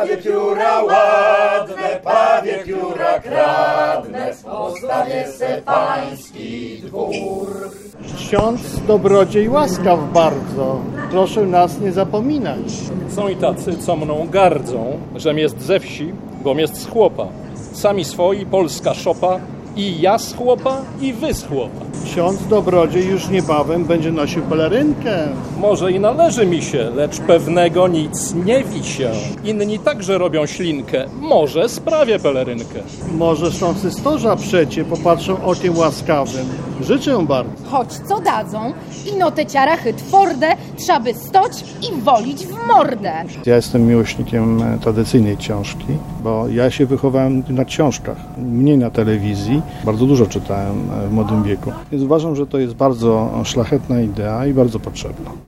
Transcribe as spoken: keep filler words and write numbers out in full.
pawie pióra ładne, pawie pióra kradnę, postawię se pański dwór. Ksiądz dobrodziej łaskaw bardzo, proszę nas nie zapominać. Są i tacy, co mną gardzą, żem jest ze wsi, bom jest z chłopa. Sami swoi, polska szopa, i ja z chłopa, i wy z chłopa. Ksiądz dobrodziej już niebawem będzie nosił pelerynkę. Może i należy mi się, lecz pewnego nic nie wisię. Inni także robią ślinkę, może sprawię pelerynkę. Może szonsystorza przecie popatrzą okiem łaskawym. Życzę bardzo. Choć co dadzą, ino te ciarachy twarde, trzeba by stoć i wolić w mordę. Ja jestem miłośnikiem tradycyjnej książki, bo ja się wychowałem na książkach, mniej na telewizji. Bardzo dużo czytałem w młodym wieku. Więc uważam, że to jest bardzo szlachetna idea i bardzo potrzebna.